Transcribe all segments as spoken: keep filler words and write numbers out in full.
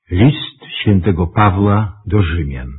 List świętego Pawła do Rzymian.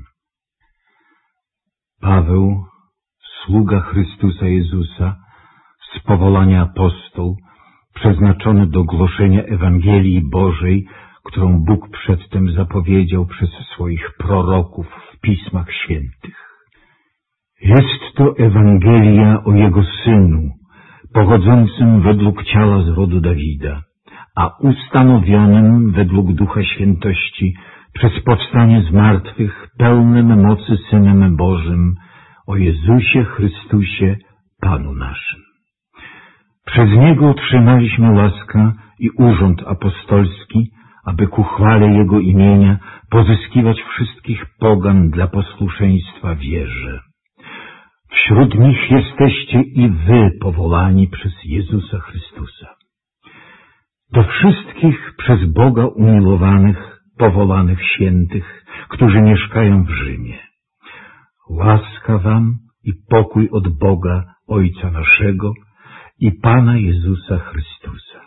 Paweł, sługa Chrystusa Jezusa, z powołania apostoł, przeznaczony do głoszenia Ewangelii Bożej, którą Bóg przedtem zapowiedział przez swoich proroków w Pismach Świętych. Jest to Ewangelia o Jego Synu, pochodzącym według ciała z rodu Dawida, a ustanowionym według Ducha Świętości przez powstanie z martwych, pełnym mocy Synem Bożym, o Jezusie Chrystusie, Panu naszym. Przez Niego otrzymaliśmy łaskę i urząd apostolski, aby ku chwale Jego imienia pozyskiwać wszystkich pogan dla posłuszeństwa wierze. Wśród nich jesteście i wy powołani przez Jezusa Chrystusa. Do wszystkich przez Boga umiłowanych, powołanych świętych, którzy mieszkają w Rzymie. Łaska wam i pokój od Boga, Ojca naszego i Pana Jezusa Chrystusa.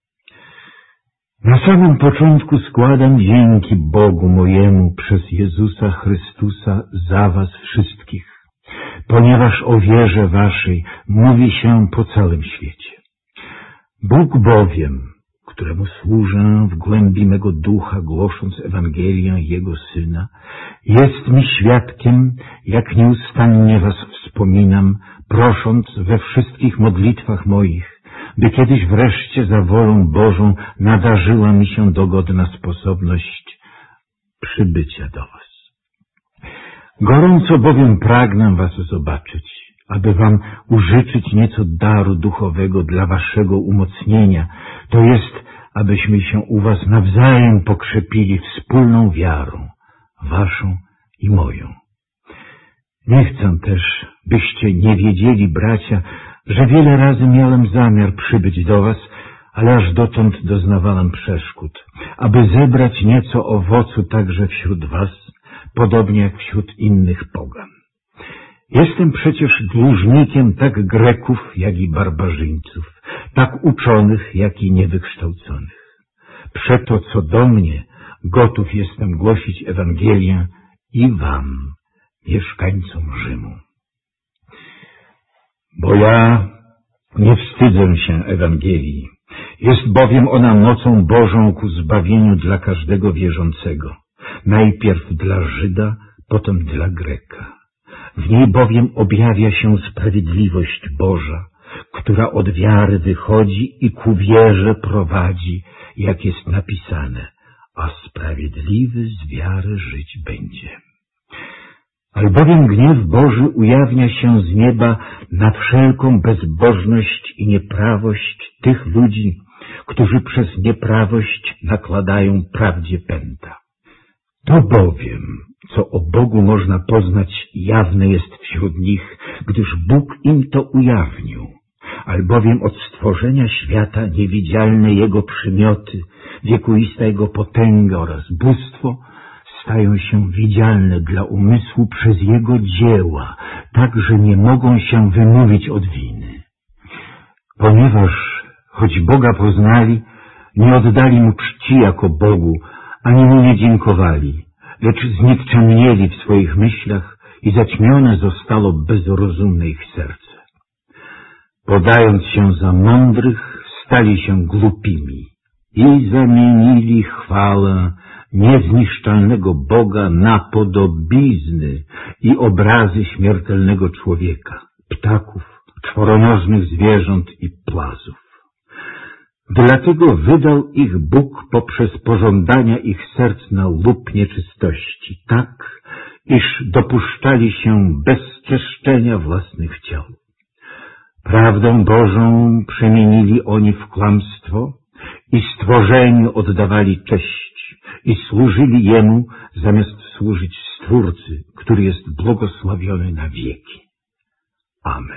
Na samym początku składam dzięki Bogu mojemu przez Jezusa Chrystusa za was wszystkich, ponieważ o wierze waszej mówi się po całym świecie. Bóg bowiem, któremu służę w głębi mego ducha, głosząc Ewangelię Jego Syna, jest mi świadkiem, jak nieustannie was wspominam, prosząc we wszystkich modlitwach moich, by kiedyś wreszcie za wolą Bożą nadarzyła mi się dogodna sposobność przybycia do was. Gorąco bowiem pragnę was zobaczyć, aby wam użyczyć nieco daru duchowego dla waszego umocnienia, to jest, abyśmy się u was nawzajem pokrzepili wspólną wiarą, waszą i moją. Nie chcę też, byście nie wiedzieli, bracia, że wiele razy miałem zamiar przybyć do was, ale aż dotąd doznawałem przeszkód, aby zebrać nieco owocu także wśród was, podobnie jak wśród innych pogan. Jestem przecież dłużnikiem tak Greków, jak i barbarzyńców, tak uczonych, jak i niewykształconych. Przeto co do mnie, gotów jestem głosić Ewangelię i wam, mieszkańcom Rzymu. Bo ja nie wstydzę się Ewangelii. Jest bowiem ona mocą Bożą ku zbawieniu dla każdego wierzącego, najpierw dla Żyda, potem dla Greka. W niej bowiem objawia się sprawiedliwość Boża, która od wiary wychodzi i ku wierze prowadzi, jak jest napisane, a sprawiedliwy z wiary żyć będzie. Albowiem gniew Boży ujawnia się z nieba na wszelką bezbożność i nieprawość tych ludzi, którzy przez nieprawość nakładają prawdzie pęta. To bowiem, co o Bogu można poznać, jawne jest wśród nich, gdyż Bóg im to ujawnił. Albowiem od stworzenia świata niewidzialne Jego przymioty, wiekuista Jego potęga oraz bóstwo stają się widzialne dla umysłu przez Jego dzieła, tak że nie mogą się wymówić od winy. Ponieważ, choć Boga poznali, nie oddali Mu czci jako Bogu, ani Mu nie dziękowali, lecz znikczemnieli w swoich myślach i zaćmione zostało bezrozumne ich serce. Podając się za mądrych, stali się głupimi i zamienili chwałę niezniszczalnego Boga na podobizny i obrazy śmiertelnego człowieka, ptaków, czworonożnych zwierząt i płazów. Dlatego wydał ich Bóg poprzez pożądania ich serc na łup nieczystości, tak, iż dopuszczali się bezczeszczenia własnych ciał. Prawdę Bożą przemienili oni w kłamstwo i stworzeniu oddawali cześć i służyli Jemu zamiast służyć Stwórcy, który jest błogosławiony na wieki. Amen.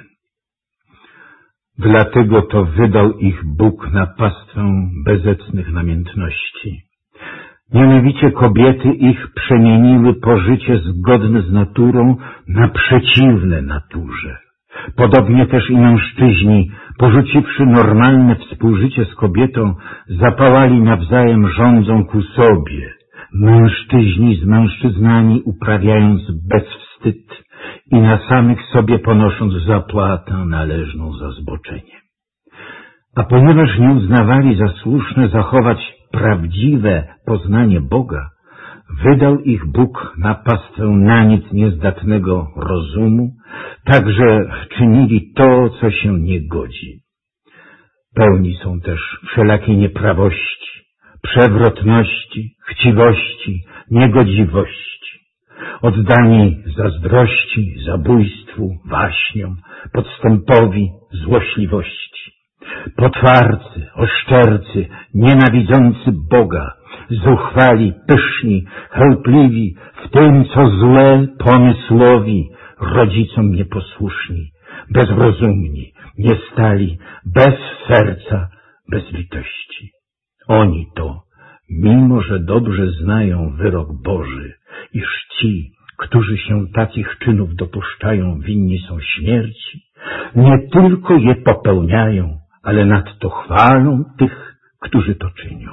Dlatego to wydał ich Bóg na pastwę bezecnych namiętności. Mianowicie kobiety ich przemieniły pożycie zgodne z naturą na przeciwne naturze. Podobnie też i mężczyźni, porzuciwszy normalne współżycie z kobietą, zapałali nawzajem żądzą ku sobie, mężczyźni z mężczyznami uprawiając bezwstyd i na samych sobie ponosząc zapłatę należną za zboczenie. A ponieważ nie uznawali za słuszne zachować prawdziwe poznanie Boga, wydał ich Bóg na pastwę na nic niezdatnego rozumu, tak że czynili to, co się nie godzi. Pełni są też wszelakiej nieprawości, przewrotności, chciwości, niegodziwości, oddani zazdrości, zabójstwu, waśniom, podstępowi, złośliwości, potwarcy, oszczercy, nienawidzący Boga, zuchwali, pyszni, chełpliwi, w tym co złe, pomysłowi, rodzicom nieposłuszni, bezrozumni, niestali, bez serca, bez litości. Oni to, mimo że dobrze znają wyrok Boży, iż ci, którzy się takich czynów dopuszczają, winni są śmierci, nie tylko je popełniają, ale nadto chwalą tych, którzy to czynią.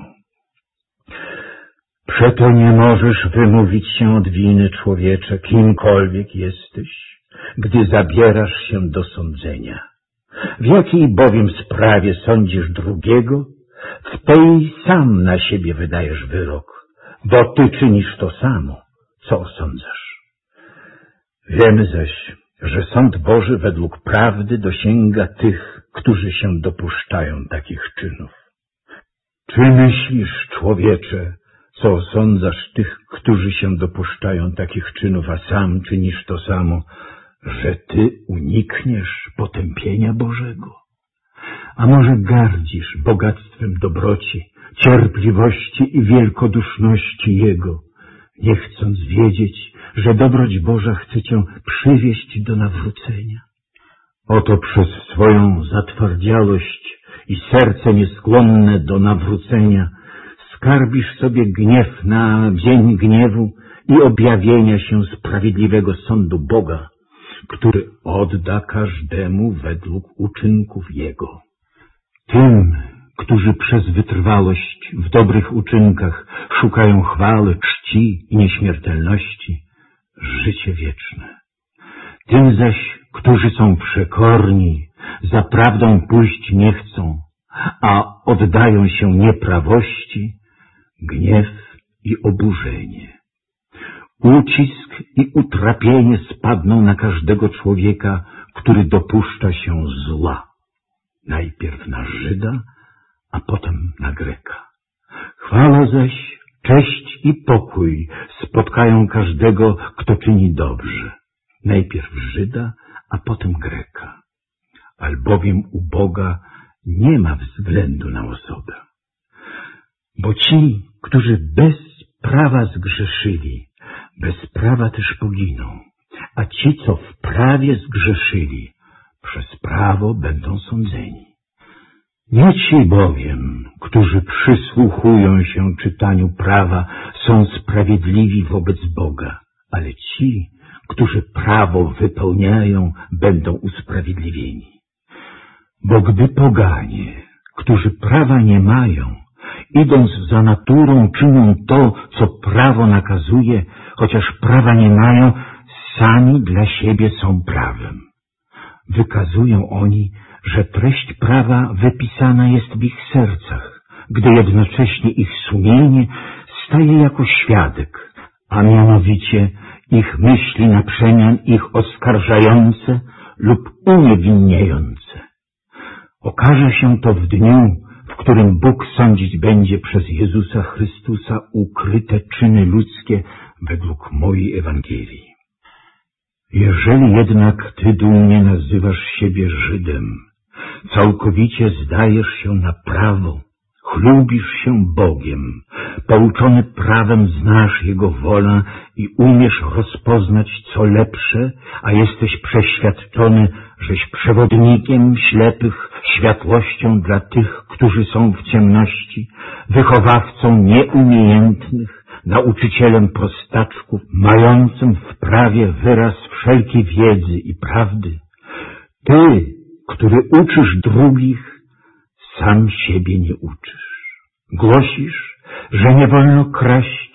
Przeto nie możesz wymówić się od winy, człowiecze, kimkolwiek jesteś, gdy zabierasz się do sądzenia. W jakiej bowiem sprawie sądzisz drugiego, w tej sam na siebie wydajesz wyrok, bo ty czynisz to samo, co osądzasz. Wiemy zaś, że sąd Boży według prawdy dosięga tych, którzy się dopuszczają takich czynów. Czy myślisz, człowiecze, co osądzasz tych, którzy się dopuszczają takich czynów, a sam czynisz to samo, że ty unikniesz potępienia Bożego? A może gardzisz bogactwem dobroci, cierpliwości i wielkoduszności Jego, nie chcąc wiedzieć, że dobroć Boża chce cię przywieść do nawrócenia? Oto przez swoją zatwardziałość i serce nieskłonne do nawrócenia skarbisz sobie gniew na dzień gniewu i objawienia się sprawiedliwego sądu Boga, który odda każdemu według uczynków Jego. Tym, którzy przez wytrwałość w dobrych uczynkach szukają chwały, czci i nieśmiertelności, życie wieczne. Tym zaś, którzy są przekorni, za prawdą pójść nie chcą, a oddają się nieprawości, gniew i oburzenie. Ucisk i utrapienie spadną na każdego człowieka, który dopuszcza się zła. Najpierw na Żyda, a potem na Greka. Chwała zaś, cześć i pokój spotkają każdego, kto czyni dobrze. Najpierw Żyda, a potem Greka. Albowiem u Boga nie ma względu na osobę. Bo ci, którzy bez prawa zgrzeszyli, bez prawa też poginą, a ci, co w prawie zgrzeszyli, przez prawo będą sądzeni. Nie ci bowiem, którzy przysłuchują się czytaniu prawa, są sprawiedliwi wobec Boga, ale ci, którzy prawo wypełniają, będą usprawiedliwieni. Bo gdy poganie, którzy prawa nie mają, idąc za naturą, czynią to, co prawo nakazuje, chociaż prawa nie mają, sami dla siebie są prawem. Wykazują oni, że treść prawa wypisana jest w ich sercach, gdy jednocześnie ich sumienie staje jako świadek, a mianowicie ich myśli na przemian ich oskarżające lub uniewinniające. Okaże się to w dniu, w którym Bóg sądzić będzie przez Jezusa Chrystusa ukryte czyny ludzkie według mojej Ewangelii. Jeżeli jednak ty dumnie nazywasz siebie Żydem, całkowicie zdajesz się na prawo, chlubisz się Bogiem, pouczony prawem znasz Jego wolę i umiesz rozpoznać co lepsze, a jesteś przeświadczony, żeś przewodnikiem ślepych, światłością dla tych, którzy są w ciemności, wychowawcą nieumiejętnych, nauczycielem prostaczków, mającym w prawie wyraz wszelkiej wiedzy i prawdy. Ty, który uczysz drugich, sam siebie nie uczysz. Głosisz, że nie wolno kraść,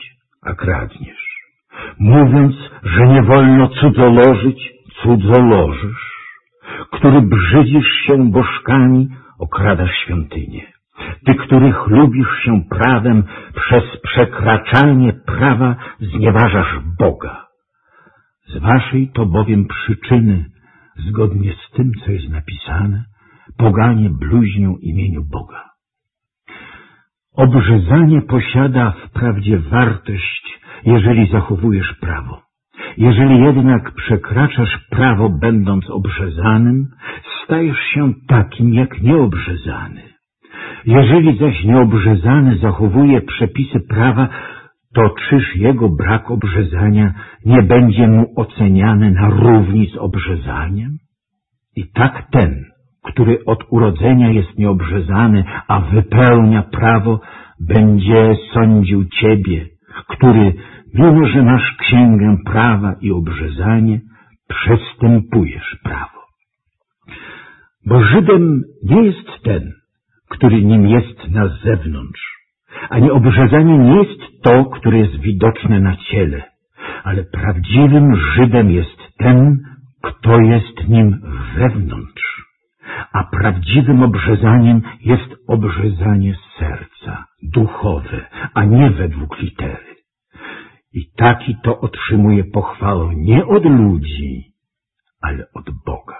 a kradniesz. Mówiąc, że nie wolno cudzolożyć, cudzolożysz. Który brzydzisz się bożkami, okradasz świątynię. Ty, który chlubisz się prawem, przez przekraczanie prawa znieważasz Boga. Z waszej to bowiem przyczyny, zgodnie z tym, co jest napisane, poganie bluźnią imieniu Boga. Obrzezanie posiada wprawdzie wartość, jeżeli zachowujesz prawo. Jeżeli jednak przekraczasz prawo, będąc obrzezanym, stajesz się takim jak nieobrzezany. Jeżeli zaś nieobrzezany zachowuje przepisy prawa, to czyż jego brak obrzezania nie będzie mu oceniany na równi z obrzezaniem? I tak ten, który od urodzenia jest nieobrzezany, a wypełnia prawo, będzie sądził ciebie, który, mimo że masz księgę prawa i obrzezanie, przestępujesz prawo. Bo Żydem nie jest ten, który nim jest na zewnątrz, ani obrzezanie nie jest to, które jest widoczne na ciele, ale prawdziwym Żydem jest ten, kto jest nim wewnątrz, a prawdziwym obrzezaniem jest obrzezanie serca, duchowe, a nie według litery. I taki to otrzymuje pochwałę nie od ludzi, ale od Boga.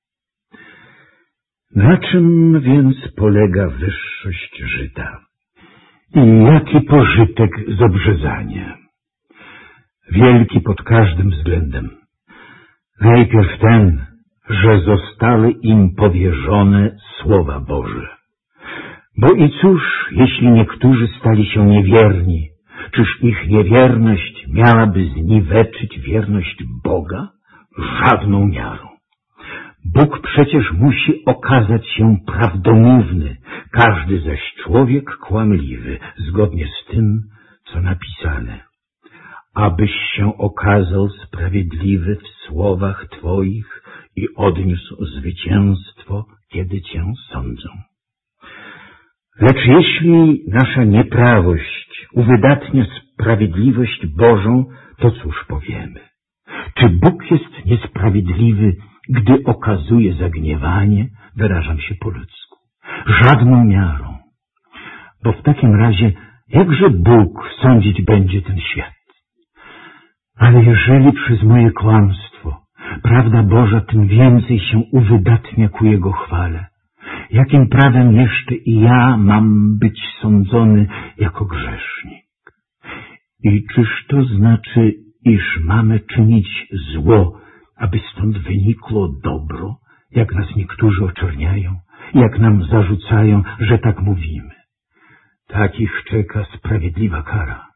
Na czym więc polega wyższość Żyda? I jaki pożytek z obrzezania? Wielki pod każdym względem. Najpierw ten, że zostały im powierzone słowa Boże. Bo i cóż, jeśli niektórzy stali się niewierni, czyż ich niewierność miałaby zniweczyć wierność Boga? Żadną miarą. Bóg przecież musi okazać się prawdomówny, każdy zaś człowiek kłamliwy, zgodnie z tym, co napisane. Abyś się okazał sprawiedliwy w słowach Twoich i odniósł zwycięstwo, kiedy Cię sądzą. Lecz jeśli nasza nieprawość uwydatnia sprawiedliwość Bożą, to cóż powiemy? Czy Bóg jest niesprawiedliwy, gdy okazuje zagniewanie? Wyrażam się po ludzku. Żadną miarą. Bo w takim razie jakże Bóg sądzić będzie ten świat? Ale jeżeli przez moje kłamstwo prawda Boża tym więcej się uwydatnia ku Jego chwale, jakim prawem jeszcze i ja mam być sądzony jako grzesznik? I czyż to znaczy, iż mamy czynić zło, aby stąd wynikło dobro, jak nas niektórzy oczerniają, jak nam zarzucają, że tak mówimy? Takich czeka sprawiedliwa kara.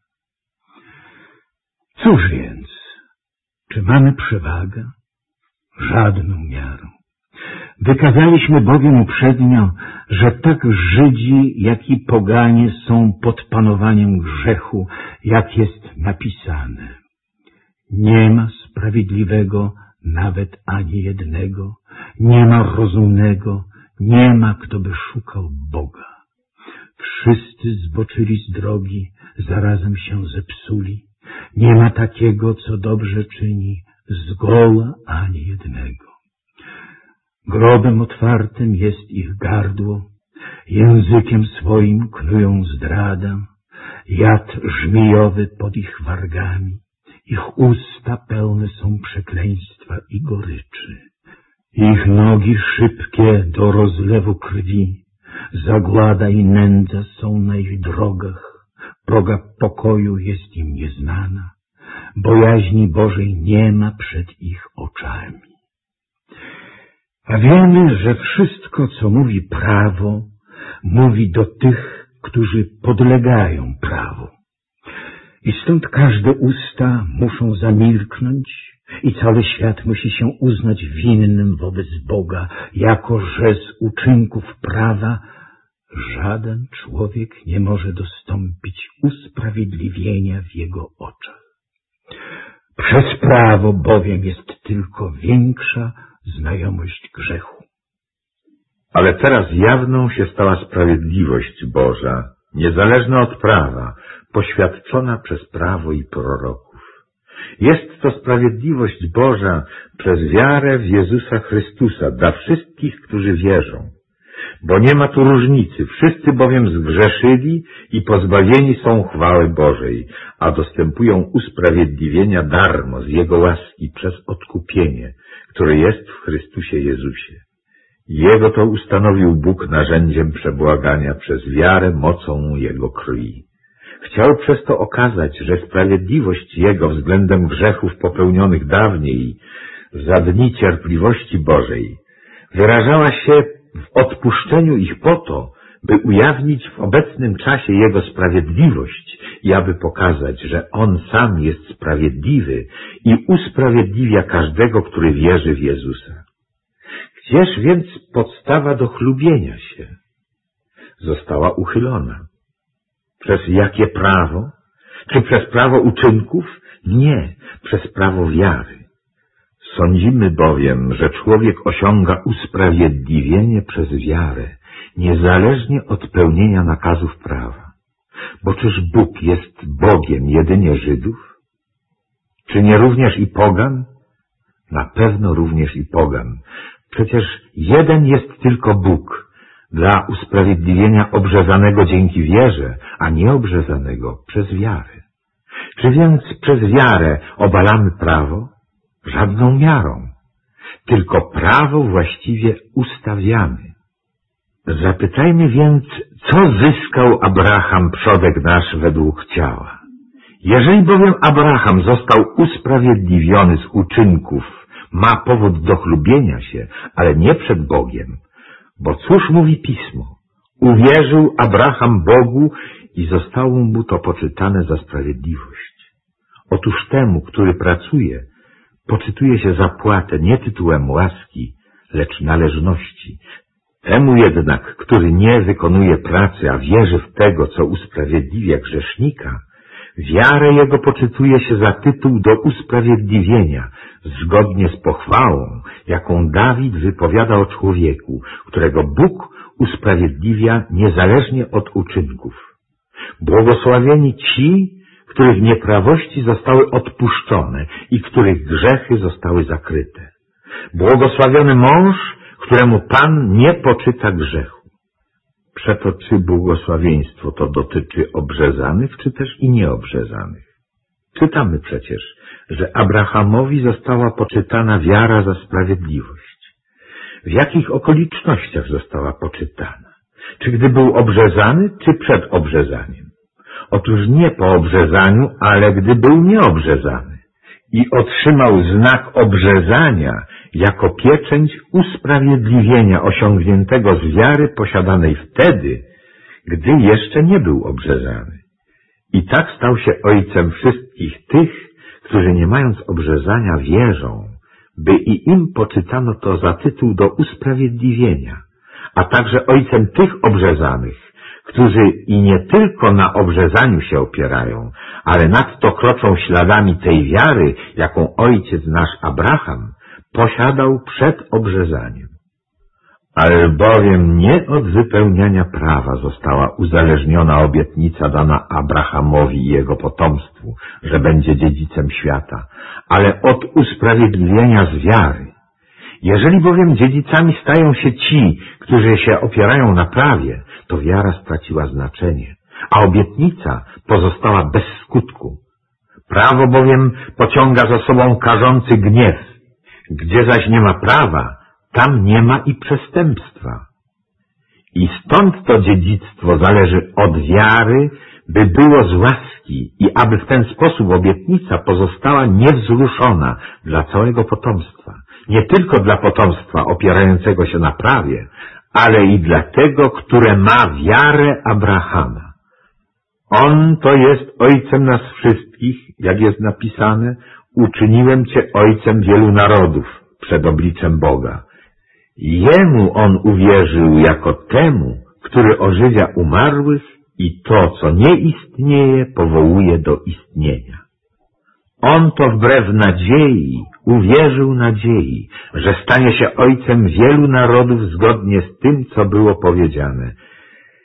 Cóż więc, czy mamy przewagę? Żadną miarą. Wykazaliśmy bowiem uprzednio, że tak Żydzi, jak i poganie są pod panowaniem grzechu, jak jest napisane. Nie ma sprawiedliwego, nawet ani jednego, nie ma rozumnego, nie ma, kto by szukał Boga. Wszyscy zboczyli z drogi, zarazem się zepsuli. Nie ma takiego, co dobrze czyni, zgoła ani jednego. Grobem otwartym jest ich gardło, językiem swoim knują zdradę, jad żmijowy pod ich wargami, ich usta pełne są przekleństwa i goryczy. Ich nogi szybkie do rozlewu krwi, zagłada i nędza są na ich drogach, droga pokoju jest im nieznana, bojaźni Bożej nie ma przed ich oczami. A wiemy, że wszystko, co mówi prawo, mówi do tych, którzy podlegają prawu. I stąd każde usta muszą zamilknąć i cały świat musi się uznać winnym wobec Boga, jako że z uczynków prawa żaden człowiek nie może dostąpić usprawiedliwienia w jego oczach. Przez prawo bowiem jest tylko większa znajomość grzechu. Ale teraz jawną się stała sprawiedliwość Boża, niezależna od prawa, poświadczona przez prawo i proroków. Jest to sprawiedliwość Boża przez wiarę w Jezusa Chrystusa dla wszystkich, którzy wierzą. Bo nie ma tu różnicy, wszyscy bowiem zgrzeszyli i pozbawieni są chwały Bożej, a dostępują usprawiedliwienia darmo z Jego łaski przez odkupienie, które jest w Chrystusie Jezusie. Jego to ustanowił Bóg narzędziem przebłagania przez wiarę mocą Jego krwi. Chciał przez to okazać, że sprawiedliwość Jego względem grzechów popełnionych dawniej, za dni cierpliwości Bożej, wyrażała się w odpuszczeniu ich po to, by ujawnić w obecnym czasie Jego sprawiedliwość i aby pokazać, że On sam jest sprawiedliwy i usprawiedliwia każdego, który wierzy w Jezusa. Gdzież więc podstawa do chlubienia się została uchylona? Przez jakie prawo? Czy przez prawo uczynków? Nie, przez prawo wiary. Sądzimy bowiem, że człowiek osiąga usprawiedliwienie przez wiarę, niezależnie od pełnienia nakazów prawa. Bo czyż Bóg jest Bogiem jedynie Żydów? Czy nie również i pogan? Na pewno również i pogan. Przecież jeden jest tylko Bóg, dla usprawiedliwienia obrzezanego dzięki wierze, a nie obrzezanego przez wiarę. Czy więc przez wiarę obalamy prawo? Żadną miarą. Tylko prawo właściwie ustawiamy. Zapytajmy więc, co zyskał Abraham, przodek nasz, według ciała. Jeżeli bowiem Abraham został usprawiedliwiony z uczynków, ma powód do chlubienia się, ale nie przed Bogiem. Bo cóż mówi Pismo? Uwierzył Abraham Bogu i zostało mu to poczytane za sprawiedliwość. Otóż temu, który pracuje, poczytuje się zapłatę nie tytułem łaski, lecz należności. Temu jednak, który nie wykonuje pracy, a wierzy w tego, co usprawiedliwia grzesznika, wiarę jego poczytuje się za tytuł do usprawiedliwienia, zgodnie z pochwałą, jaką Dawid wypowiada o człowieku, którego Bóg usprawiedliwia niezależnie od uczynków. Błogosławieni ci, których nieprawości zostały odpuszczone i których grzechy zostały zakryte. Błogosławiony mąż, któremu Pan nie poczyta grzechu. Przeto czy błogosławieństwo to dotyczy obrzezanych, czy też i nieobrzezanych? Czytamy przecież, że Abrahamowi została poczytana wiara za sprawiedliwość. W jakich okolicznościach została poczytana? Czy gdy był obrzezany, czy przed obrzezaniem? Otóż nie po obrzezaniu, ale gdy był nieobrzezany i otrzymał znak obrzezania jako pieczęć usprawiedliwienia osiągniętego z wiary posiadanej wtedy, gdy jeszcze nie był obrzezany. I tak stał się ojcem wszystkich tych, którzy nie mając obrzezania wierzą, by i im poczytano to za tytuł do usprawiedliwienia, a także ojcem tych obrzezanych, którzy i nie tylko na obrzezaniu się opierają, ale nadto kroczą śladami tej wiary, jaką ojciec nasz Abraham posiadał przed obrzezaniem. Albowiem nie od wypełniania prawa została uzależniona obietnica dana Abrahamowi i jego potomstwu, że będzie dziedzicem świata, ale od usprawiedliwienia z wiary. Jeżeli bowiem dziedzicami stają się ci, którzy się opierają na prawie, to wiara straciła znaczenie, a obietnica pozostała bez skutku. Prawo bowiem pociąga za sobą karzący gniew. Gdzie zaś nie ma prawa, tam nie ma i przestępstwa. I stąd to dziedzictwo zależy od wiary, by było z łaski i aby w ten sposób obietnica pozostała niewzruszona dla całego potomstwa. Nie tylko dla potomstwa opierającego się na prawie, ale i dla tego, które ma wiarę Abrahama. On to jest ojcem nas wszystkich, jak jest napisane, uczyniłem cię ojcem wielu narodów przed obliczem Boga. Jemu on uwierzył jako temu, który ożywia umarłych i to, co nie istnieje, powołuje do istnienia. On to wbrew nadziei uwierzył nadziei, że stanie się ojcem wielu narodów zgodnie z tym, co było powiedziane.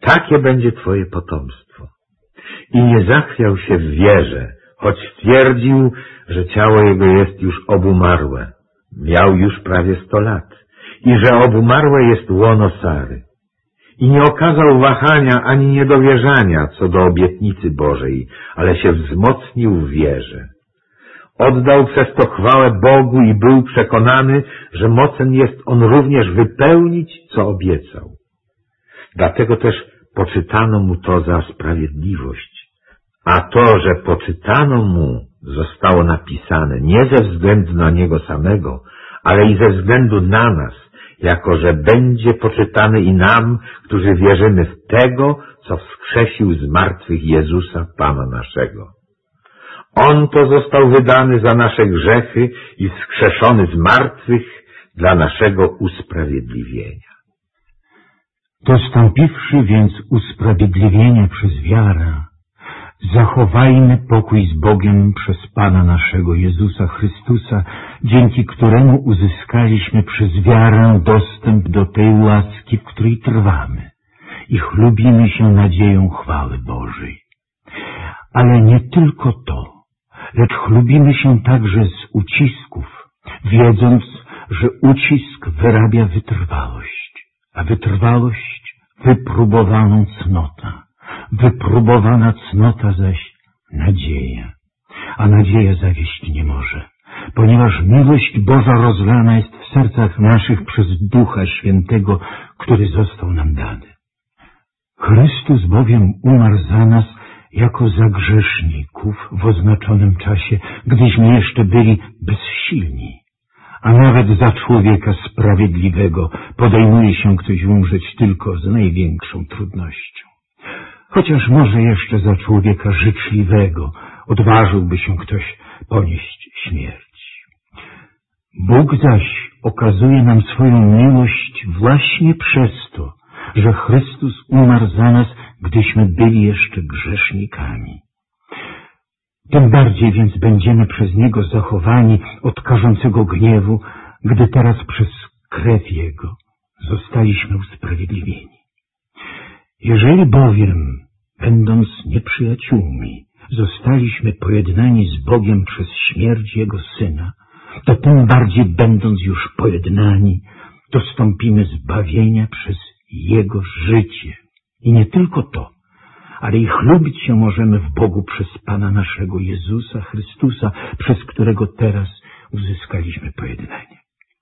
takie będzie twoje potomstwo. I nie zachwiał się w wierze, choć twierdził, że ciało jego jest już obumarłe. Miał już prawie sto lat i że obumarłe jest łono Sary. I nie okazał wahania ani niedowierzania co do obietnicy Bożej, ale się wzmocnił w wierze. Oddał przez to chwałę Bogu i był przekonany, że mocen jest on również wypełnić, co obiecał. Dlatego też poczytano mu to za sprawiedliwość. A to, że poczytano mu, zostało napisane nie ze względu na niego samego, ale i ze względu na nas, jako że będzie poczytany i nam, którzy wierzymy w tego, co wskrzesił z martwych Jezusa, Pana naszego. On to został wydany za nasze grzechy i wskrzeszony z martwych dla naszego usprawiedliwienia. Dostąpiwszy więc usprawiedliwienia przez wiarę, zachowajmy pokój z Bogiem przez Pana naszego Jezusa Chrystusa, dzięki któremu uzyskaliśmy przez wiarę dostęp do tej łaski, w której trwamy i chlubimy się nadzieją chwały Bożej. Ale nie tylko to, lecz chlubimy się także z ucisków, wiedząc, że ucisk wyrabia wytrwałość, a wytrwałość wypróbowaną cnota, wypróbowana cnota zaś nadzieja, a nadzieja zawieść nie może, ponieważ miłość Boża rozlana jest w sercach naszych przez Ducha Świętego, który został nam dany. Chrystus bowiem umarł za nas jako za grzeszników w oznaczonym czasie, gdyśmy jeszcze byli bezsilni, a nawet za człowieka sprawiedliwego podejmuje się ktoś umrzeć tylko z największą trudnością. Chociaż może jeszcze za człowieka życzliwego odważyłby się ktoś ponieść śmierć. Bóg zaś okazuje nam swoją miłość właśnie przez to, że Chrystus umarł za nas, gdyśmy byli jeszcze grzesznikami. Tym bardziej więc będziemy przez Niego zachowani od karzącego gniewu, gdy teraz przez krew Jego zostaliśmy usprawiedliwieni. Jeżeli bowiem, będąc nieprzyjaciółmi, zostaliśmy pojednani z Bogiem przez śmierć Jego Syna, to tym bardziej będąc już pojednani, dostąpimy zbawienia przez Jego życie. I nie tylko to, ale i chlubić się możemy w Bogu przez Pana naszego Jezusa Chrystusa, przez którego teraz uzyskaliśmy pojednanie.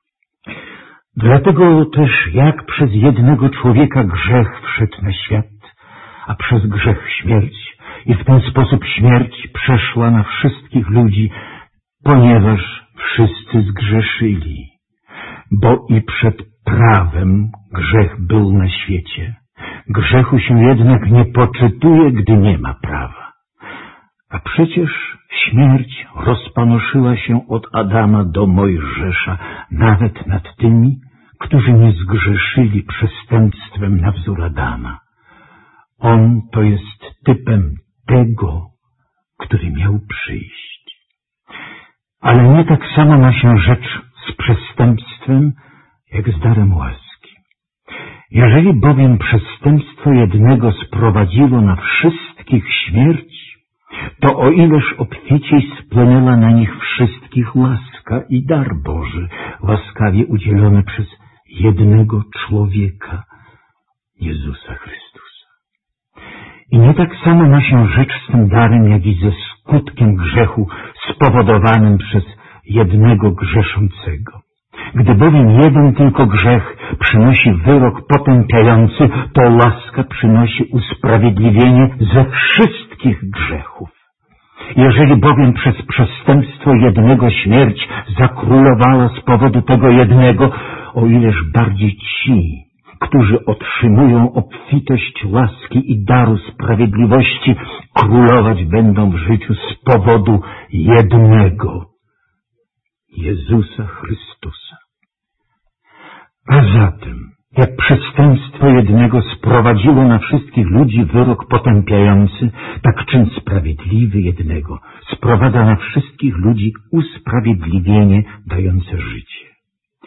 Dlatego też jak przez jednego człowieka grzech wszedł na świat, a przez grzech śmierć, i w ten sposób śmierć przeszła na wszystkich ludzi, ponieważ wszyscy zgrzeszyli. Bo i przed prawem grzech był na świecie. Grzechu się jednak nie poczytuje, gdy nie ma prawa. A przecież śmierć rozpanoszyła się od Adama do Mojżesza, nawet nad tymi, którzy nie zgrzeszyli przestępstwem na wzór Adama. On to jest typem tego, który miał przyjść. Ale nie tak samo ma się rzecz z przestępstwem, jak z darem łaski. Jeżeli bowiem przestępstwo jednego sprowadziło na wszystkich śmierć, to o ileż obficiej spłynęła na nich wszystkich łaska i dar Boży, łaskawie udzielony przez jednego człowieka, Jezusa Chrystusa. I nie tak samo ma się rzecz z tym darem, jak i ze skutkiem grzechu spowodowanym przez jednego grzeszącego. Gdy bowiem jeden tylko grzech przynosi wyrok potępiający, to łaska przynosi usprawiedliwienie ze wszystkich grzechów. Jeżeli bowiem przez przestępstwo jednego śmierć zakrólowała z powodu tego jednego, o ileż bardziej ci, którzy otrzymują obfitość łaski i daru sprawiedliwości, królować będą w życiu z powodu jednego, Jezusa Chrystusa. A zatem, jak przestępstwo jednego sprowadziło na wszystkich ludzi wyrok potępiający, tak czyn sprawiedliwy jednego sprowadza na wszystkich ludzi usprawiedliwienie dające życie.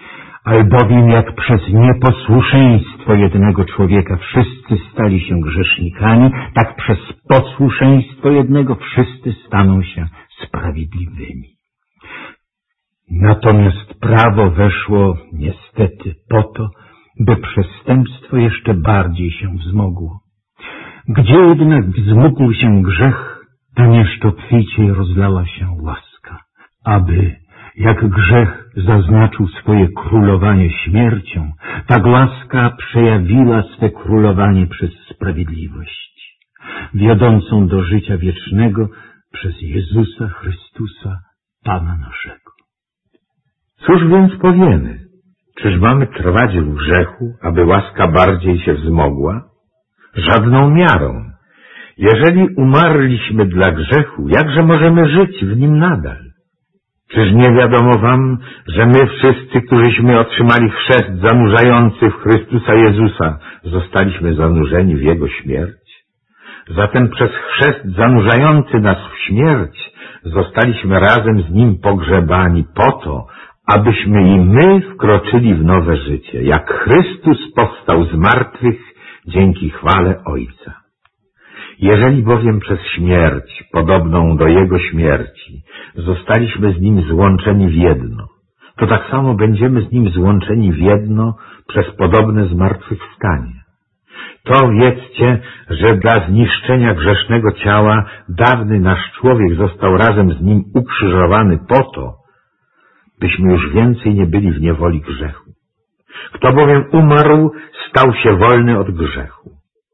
Albowiem jak przez nieposłuszeństwo jednego człowieka wszyscy stali się grzesznikami, tak przez posłuszeństwo jednego wszyscy staną się sprawiedliwymi. Natomiast prawo weszło niestety po to, by przestępstwo jeszcze bardziej się wzmogło. Gdzie jednak wzmógł się grzech, tam jeszcze obficiej rozlała się łaska, aby, jak grzech zaznaczył swoje królowanie śmiercią, tak łaska przejawiła swe królowanie przez sprawiedliwość, wiodącą do życia wiecznego przez Jezusa Chrystusa, Pana naszego. Cóż więc powiemy? Czyż mamy trwać w grzechu, aby łaska bardziej się wzmogła? Żadną miarą. Jeżeli umarliśmy dla grzechu, jakże możemy żyć w nim nadal? Czyż nie wiadomo wam, że my wszyscy, którzyśmy otrzymali chrzest zanurzający w Chrystusa Jezusa, zostaliśmy zanurzeni w Jego śmierć? Zatem przez chrzest zanurzający nas w śmierć zostaliśmy razem z Nim pogrzebani po to, abyśmy i my wkroczyli w nowe życie, jak Chrystus powstał z martwych dzięki chwale Ojca. Jeżeli bowiem przez śmierć, podobną do Jego śmierci, zostaliśmy z Nim złączeni w jedno, to tak samo będziemy z Nim złączeni w jedno przez podobne zmartwychwstanie. To wiedzcie, że dla zniszczenia grzesznego ciała dawny nasz człowiek został razem z Nim ukrzyżowany po to, byśmy już więcej nie byli w niewoli grzechu. Kto bowiem umarł, stał się wolny od grzechu.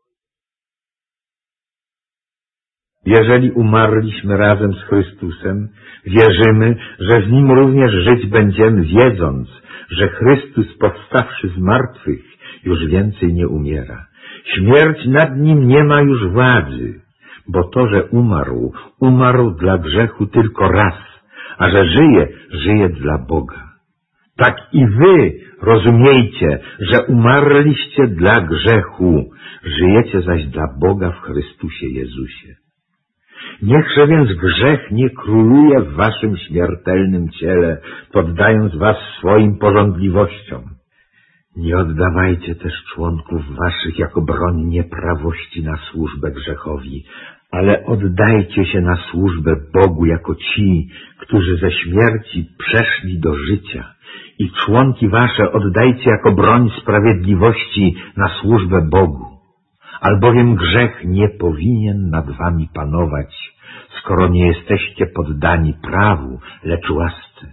Jeżeli umarliśmy razem z Chrystusem, wierzymy, że z Nim również żyć będziemy, wiedząc, że Chrystus, powstawszy z martwych, już więcej nie umiera. Śmierć nad Nim nie ma już władzy, bo to, że umarł, umarł dla grzechu tylko raz, a że żyje, żyje dla Boga. Tak i wy rozumiejcie, że umarliście dla grzechu, żyjecie zaś dla Boga w Chrystusie Jezusie. Niechże więc grzech nie króluje w waszym śmiertelnym ciele, poddając was swoim pożądliwościom. Nie oddawajcie też członków waszych jako broń nieprawości na służbę grzechowi, ale oddajcie się na służbę Bogu jako ci, którzy ze śmierci przeszli do życia, i członki wasze oddajcie jako broń sprawiedliwości na służbę Bogu. Albowiem grzech nie powinien nad wami panować, skoro nie jesteście poddani prawu, lecz łasce.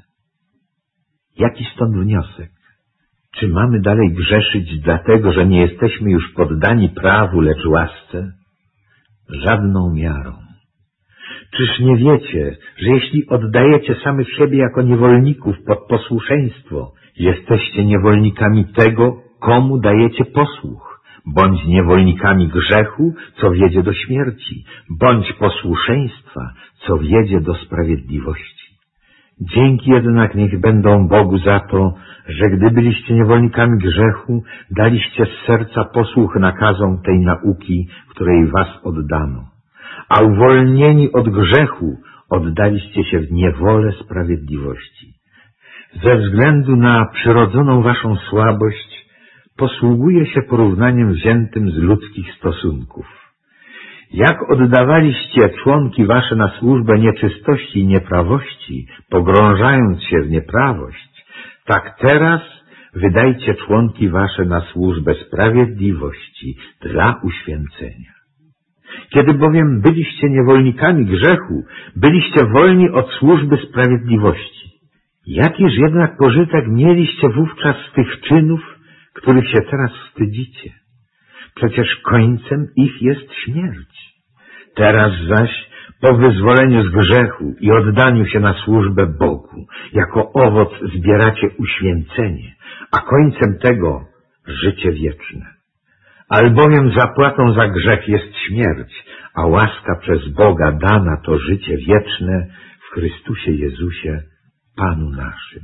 Jaki stąd wniosek? Czy mamy dalej grzeszyć dlatego, że nie jesteśmy już poddani prawu, lecz łasce? Żadną miarą. Czyż nie wiecie, że jeśli oddajecie samych siebie jako niewolników pod posłuszeństwo, jesteście niewolnikami tego, komu dajecie posłuch, bądź niewolnikami grzechu, co wiedzie do śmierci, bądź posłuszeństwa, co wiedzie do sprawiedliwości. Dzięki jednak niech będą Bogu za to, że gdy byliście niewolnikami grzechu, daliście z serca posłuch nakazom tej nauki, której was oddano. A uwolnieni od grzechu oddaliście się w niewolę sprawiedliwości. Ze względu na przyrodzoną waszą słabość posługuje się porównaniem wziętym z ludzkich stosunków. Jak oddawaliście członki wasze na służbę nieczystości i nieprawości, pogrążając się w nieprawość, tak teraz wydajcie członki wasze na służbę sprawiedliwości dla uświęcenia. Kiedy bowiem byliście niewolnikami grzechu, byliście wolni od służby sprawiedliwości. Jakiż jednak pożytek mieliście wówczas z tych czynów, których się teraz wstydzicie? Przecież końcem ich jest śmierć. Teraz zaś, po wyzwoleniu z grzechu i oddaniu się na służbę Bogu, jako owoc zbieracie uświęcenie, a końcem tego życie wieczne. Albowiem zapłatą za grzech jest śmierć, a łaska przez Boga dana to życie wieczne w Chrystusie Jezusie, Panu naszym.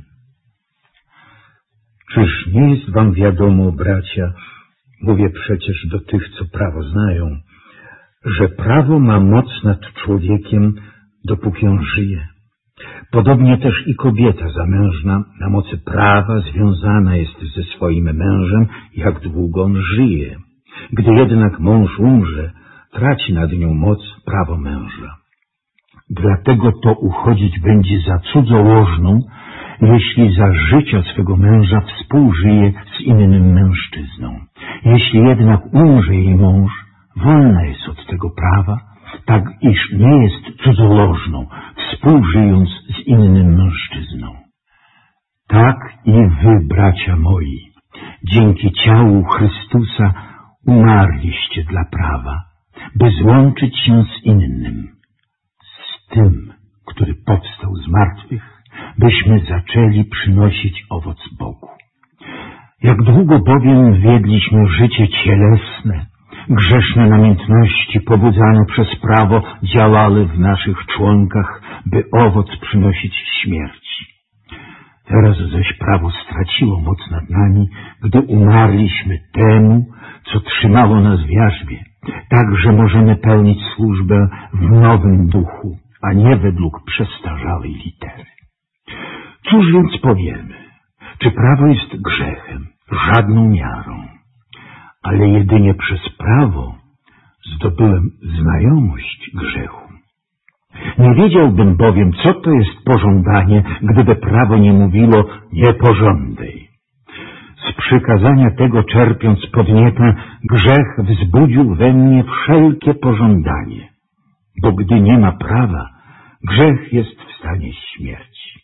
Czyż nie jest wam wiadomo, bracia, mówię przecież do tych, co prawo znają, że prawo ma moc nad człowiekiem, dopóki on żyje. Podobnie też i kobieta zamężna na mocy prawa związana jest ze swoim mężem, jak długo on żyje. Gdy jednak mąż umrze, traci nad nią moc prawo męża. Dlatego to uchodzić będzie za cudzołożną, jeśli za życia swego męża współżyje z innym mężczyzną. Jeśli jednak umrze jej mąż, wolna jest od tego prawa, tak iż nie jest cudzolożną, współżyjąc z innym mężczyzną. Tak i wy, bracia moi, dzięki ciału Chrystusa umarliście dla prawa, by złączyć się z innym, z tym, który powstał z martwych, byśmy zaczęli przynosić owoc Bogu. Jak długo bowiem wiedliśmy życie cielesne, grzeszne namiętności pobudzane przez prawo działały w naszych członkach, by owoc przynosić śmierci. Teraz zaś prawo straciło moc nad nami, gdy umarliśmy temu, co trzymało nas w jarzmie, tak że możemy pełnić służbę w nowym duchu, a nie według przestarzałej litery. Cóż więc powiemy? Czy prawo jest grzechem? Żadną miarą. Ale jedynie przez prawo zdobyłem znajomość grzechu. Nie wiedziałbym bowiem, co to jest pożądanie, gdyby prawo nie mówiło nie pożądaj. Z przykazania tego czerpiąc podnietę, grzech wzbudził we mnie wszelkie pożądanie, bo gdy nie ma prawa, grzech jest w stanie śmierci.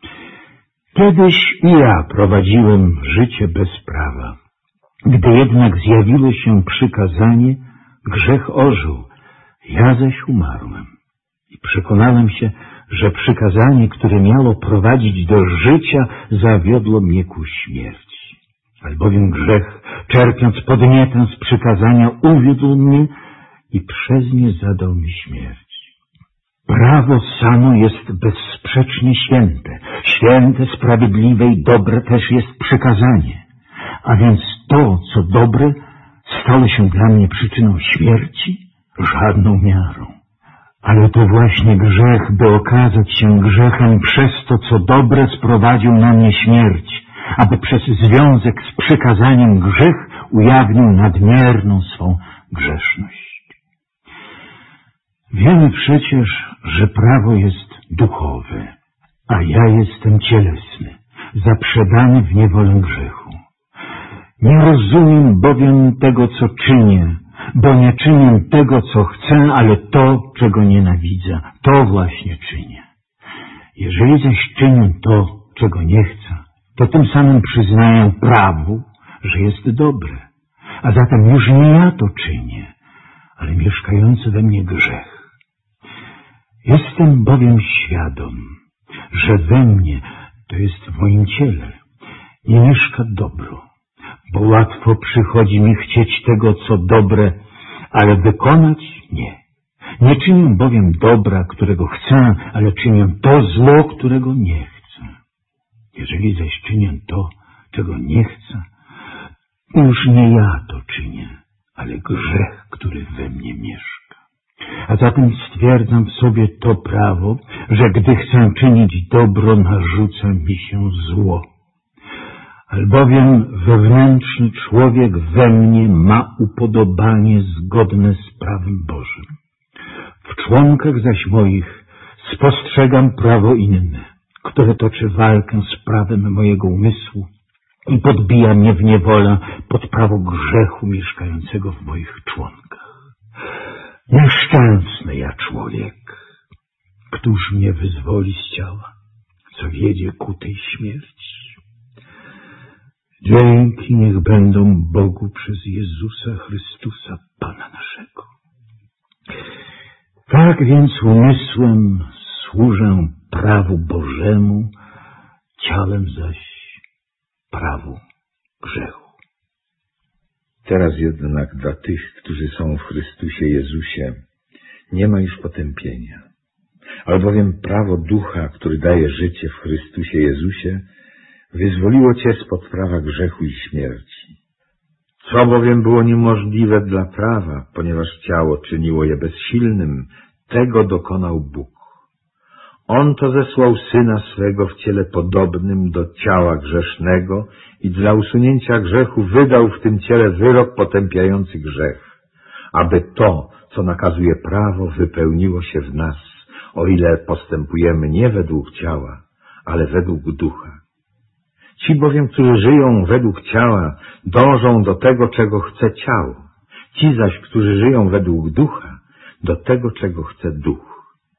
Kiedyś i ja prowadziłem życie bez prawa. Gdy jednak zjawiło się przykazanie, grzech ożył, ja zaś umarłem. I przekonałem się, że przykazanie, które miało prowadzić do życia, zawiodło mnie ku śmierci. Albowiem grzech, czerpiąc podnietę z przykazania, uwiódł mnie i przez nie zadał mi śmierć. Prawo samo jest bezsprzecznie święte. Święte, sprawiedliwe i dobre też jest przykazanie. A więc to, co dobre, stało się dla mnie przyczyną śmierci, żadną miarą. Ale to właśnie grzech, by okazać się grzechem, przez to, co dobre, sprowadził na mnie śmierć, aby przez związek z przykazaniem grzech ujawnił nadmierną swą grzeszność. Wiemy przecież, że prawo jest duchowe, a ja jestem cielesny, zaprzedany w niewolę grzechu. Nie rozumiem bowiem tego, co czynię, bo nie czynię tego, co chcę, ale to, czego nienawidzę, to właśnie czynię. Jeżeli zaś czynię to, czego nie chcę, to tym samym przyznaję prawu, że jest dobre. A zatem już nie ja to czynię, ale mieszkający we mnie grzech. Jestem bowiem świadom, że we mnie, to jest w moim ciele, nie mieszka dobro, bo łatwo przychodzi mi chcieć tego, co dobre, ale wykonać nie. Nie czynię bowiem dobra, którego chcę, ale czynię to zło, którego nie chcę. Jeżeli zaś czynię to, czego nie chcę, już nie ja to czynię, ale grzech, który we mnie mieszka. A zatem stwierdzam w sobie to prawo, że gdy chcę czynić dobro, narzuca mi się zło. Albowiem wewnętrzny człowiek we mnie ma upodobanie zgodne z prawem Bożym. W członkach zaś moich spostrzegam prawo inne, które toczy walkę z prawem mojego umysłu i podbija mnie w niewolę pod prawo grzechu mieszkającego w moich członkach. Nieszczęsny ja człowiek, któż mnie wyzwoli z ciała, co wiedzie ku tej śmierci. Dzięki niech będą Bogu przez Jezusa Chrystusa, Pana naszego. Tak więc umysłem służę prawu Bożemu, ciałem zaś prawu grzechu. Teraz jednak dla tych, którzy są w Chrystusie Jezusie, nie ma już potępienia. Albowiem prawo Ducha, który daje życie w Chrystusie Jezusie, wyzwoliło Cię spod prawa grzechu i śmierci. Co bowiem było niemożliwe dla prawa, ponieważ ciało czyniło je bezsilnym, tego dokonał Bóg. On to zesłał Syna swego w ciele podobnym do ciała grzesznego i dla usunięcia grzechu wydał w tym ciele wyrok potępiający grzech, aby to, co nakazuje prawo, wypełniło się w nas, o ile postępujemy nie według ciała, ale według ducha. Ci bowiem, którzy żyją według ciała, dążą do tego, czego chce ciało. Ci zaś, którzy żyją według ducha, do tego, czego chce duch.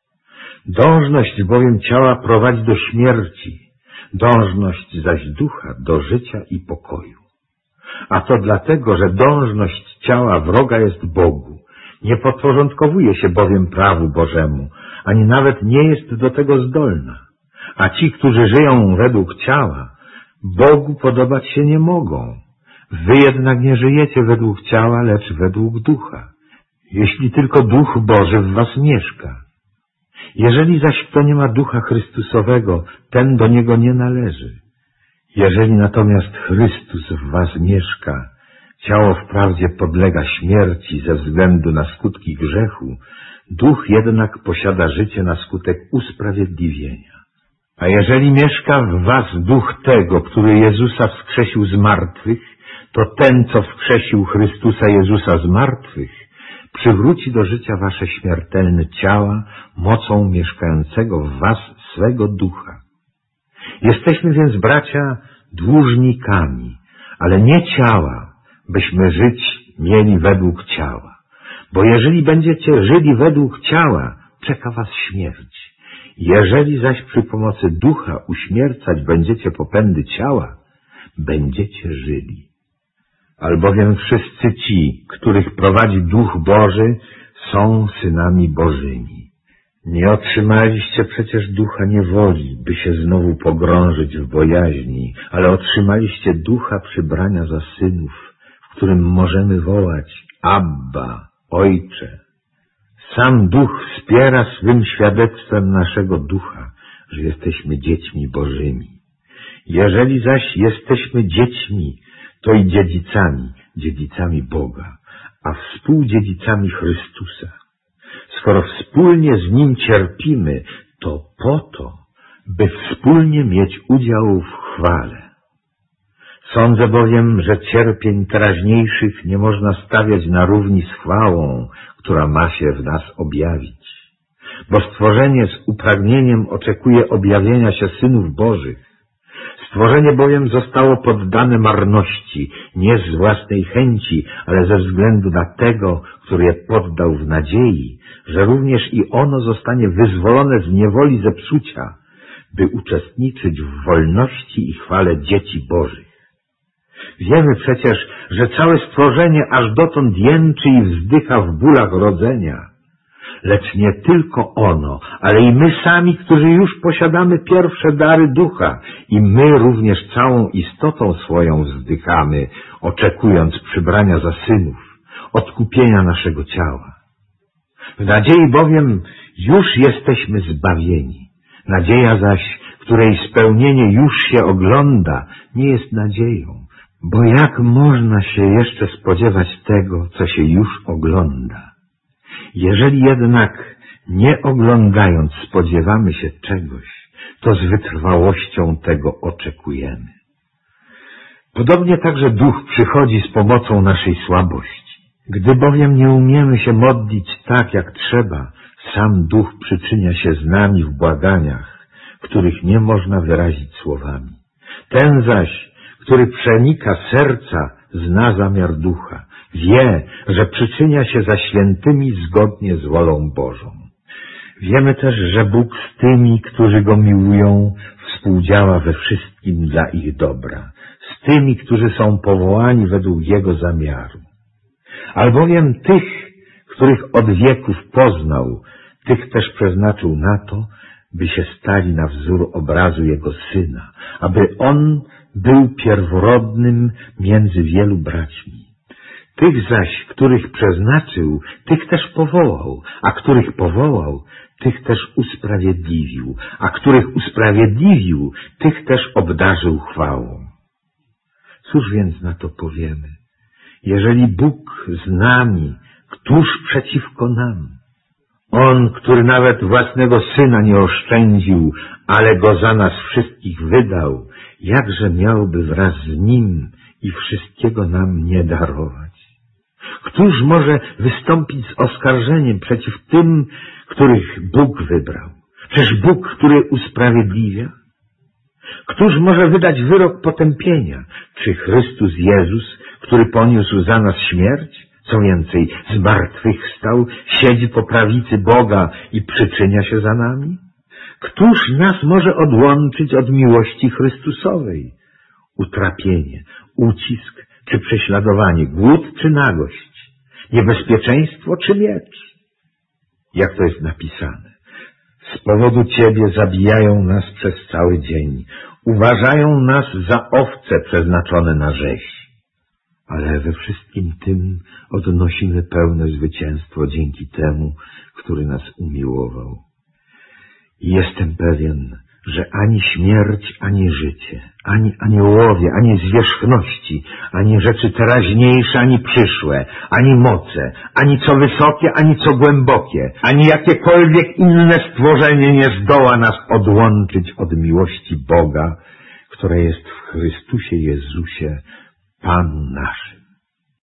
Dążność bowiem ciała prowadzi do śmierci, dążność zaś ducha do życia i pokoju. A to dlatego, że dążność ciała wroga jest Bogu, nie podporządkowuje się bowiem prawu Bożemu, ani nawet nie jest do tego zdolna. A ci, którzy żyją według ciała, Bogu podobać się nie mogą. Wy jednak nie żyjecie według ciała, lecz według ducha, jeśli tylko Duch Boży w was mieszka. Jeżeli zaś kto nie ma Ducha Chrystusowego, ten do niego nie należy. Jeżeli natomiast Chrystus w was mieszka, ciało wprawdzie podlega śmierci ze względu na skutki grzechu, Duch jednak posiada życie na skutek usprawiedliwienia. A jeżeli mieszka w was Duch tego, który Jezusa wskrzesił z martwych, to ten, co wskrzesił Chrystusa Jezusa z martwych, przywróci do życia wasze śmiertelne ciała mocą mieszkającego w was swego Ducha. Jesteśmy więc, bracia, dłużnikami, ale nie ciała, byśmy żyć mieli według ciała. Bo jeżeli będziecie żyli według ciała, czeka was śmierć. Jeżeli zaś przy pomocy Ducha uśmiercać będziecie popędy ciała, będziecie żyli. Albowiem wszyscy ci, których prowadzi Duch Boży, są synami Bożymi. Nie otrzymaliście przecież ducha niewoli, by się znowu pogrążyć w bojaźni, ale otrzymaliście ducha przybrania za synów, w którym możemy wołać: Abba, Ojcze. Sam Duch wspiera swym świadectwem naszego ducha, że jesteśmy dziećmi Bożymi. Jeżeli zaś jesteśmy dziećmi, to i dziedzicami, dziedzicami Boga, a współdziedzicami Chrystusa. Skoro wspólnie z Nim cierpimy, to po to, by wspólnie mieć udział w chwale. Sądzę bowiem, że cierpień teraźniejszych nie można stawiać na równi z chwałą, która ma się w nas objawić. Bo stworzenie z upragnieniem oczekuje objawienia się synów Bożych. Stworzenie bowiem zostało poddane marności, nie z własnej chęci, ale ze względu na tego, który je poddał w nadziei, że również i ono zostanie wyzwolone z niewoli zepsucia, by uczestniczyć w wolności i chwale dzieci Bożych. Wiemy przecież, że całe stworzenie aż dotąd jęczy i wzdycha w bólach rodzenia. Lecz nie tylko ono, ale i my sami, którzy już posiadamy pierwsze dary ducha, i my również całą istotą swoją wzdychamy, oczekując przybrania za synów, odkupienia naszego ciała. W nadziei bowiem już jesteśmy zbawieni. Nadzieja zaś, której spełnienie już się ogląda, nie jest nadzieją, bo jak można się jeszcze spodziewać tego, co się już ogląda? Jeżeli jednak, nie oglądając, spodziewamy się czegoś, to z wytrwałością tego oczekujemy. Podobnie także Duch przychodzi z pomocą naszej słabości. Gdy bowiem nie umiemy się modlić tak, jak trzeba, sam Duch przyczynia się z nami w błaganiach, których nie można wyrazić słowami. Ten zaś, który przenika serca, zna zamiar Ducha. Wie, że przyczynia się za świętymi zgodnie z wolą Bożą. Wiemy też, że Bóg z tymi, którzy Go miłują, współdziała we wszystkim dla ich dobra, z tymi, którzy są powołani według Jego zamiaru. Albowiem tych, których od wieków poznał, tych też przeznaczył na to, by się stali na wzór obrazu Jego Syna, aby On był pierworodnym między wielu braćmi. Tych zaś, których przeznaczył, tych też powołał, a których powołał, tych też usprawiedliwił, a których usprawiedliwił, tych też obdarzył chwałą. Cóż więc na to powiemy? Jeżeli Bóg z nami, któż przeciwko nam? On, który nawet własnego Syna nie oszczędził, ale Go za nas wszystkich wydał, jakże miałby wraz z Nim i wszystkiego nam nie darować? Któż może wystąpić z oskarżeniem przeciw tym, których Bóg wybrał? Przecież Bóg, który usprawiedliwia? Któż może wydać wyrok potępienia? Czy Chrystus Jezus, który poniósł za nas śmierć? Co więcej, zmartwychwstał, siedzi po prawicy Boga i przyczynia się za nami? Któż nas może odłączyć od miłości Chrystusowej? Utrapienie, ucisk czy prześladowanie, głód czy nagość, niebezpieczeństwo czy miecz? Jak to jest napisane? Z powodu Ciebie zabijają nas przez cały dzień, uważają nas za owce przeznaczone na rzeź. Ale we wszystkim tym odnosimy pełne zwycięstwo dzięki temu, który nas umiłował. I jestem pewien, że ani śmierć, ani życie, ani aniołowie, ani zwierzchności, ani rzeczy teraźniejsze, ani przyszłe, ani moce, ani co wysokie, ani co głębokie, ani jakiekolwiek inne stworzenie nie zdoła nas odłączyć od miłości Boga, która jest w Chrystusie Jezusie, Panu naszym.